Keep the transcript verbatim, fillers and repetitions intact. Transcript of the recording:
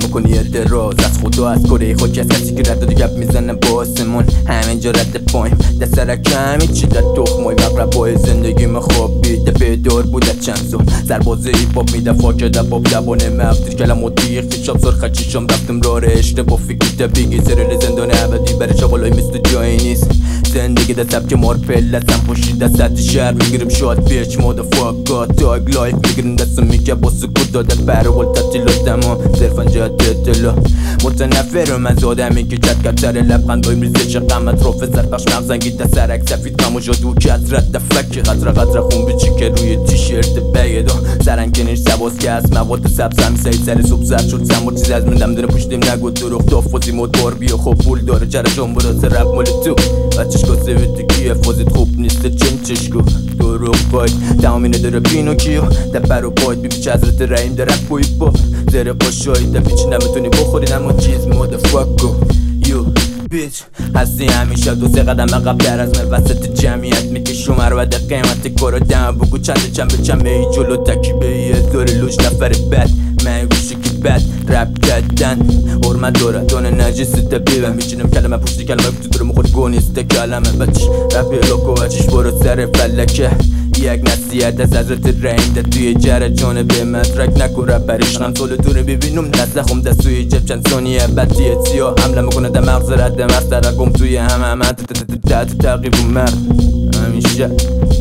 میکنی اعتراض از خدا از کره خاک از کسی که رد و گپ میزنه با آسمون همینجا رد پایم دست سرک همین چی در تخمای مقربای زندگیم خوابیده بیدار بوده چند سال سربازه ای پاپ میده فاکده پاپ دبانه مفتر کلم و دیخ شاب سر خچیشم رفتم راه اشتباه فکر بگی زرل زندان ابدی برای شبالای مثل جایی نیست زندگی در سبک مار پلتم پوشیده سطح شهر میگیرم شاد بیچ مود فاکات تاگ لایف میگیرم دستم میگه با سکوت داده برول تعطیلاتم ها صرفا جهت اطلاع متنفرم از آدمی که جد کتر لبخندای میریزه چه غم اطراف سربخش مغزنگی در سرک سفید غم و جادو کسرت دفک قطره قطره خون بیچی که روی تیشرت بیدا سرنگنش سباز که از مواد سبز همی سعید سر صبح زرد شد سمار چیز از من دم داره پشتیم نگو دروخ دافازی مود بار بیا خوب پول داره چرا جان براسه رب مال تو بچهش کاسه ویدی کیه فازید خوب نیست چن چشکو دروخ باید تمامینه داره پینوکیو در پر و باید بی بیچه حضرت رحیم داره پوی با زره قاشایی در بیچی نمیتونی بخوری نمو چیز مود فاکو یو بیچ هستی همیشه دو سه قدم عقب در از من وسط جمعیت میکشم هر قیمت کارا دم بگو چند چند به چند ای جلو تکیبه یه داره لوش نفر بد من گوشی که بد رب کردن حرمت داره دانه نجیس طبیبه میچینم کلمه پشتی کلمه که تو داره مخوری گونیسته کلمه بچش رب لوکو بچش برو سر فلکه یک نصیحت از حضرت رحیم ده توی جره جانبه مدرک نکو رب بریشنم طول دونه ببینم نزخم دستوی جب چند ثانیه بدیه سیاه حمله میکنه ده مغز رد مغز ترقم توی همه همه تحت تقیب و مرد همیشه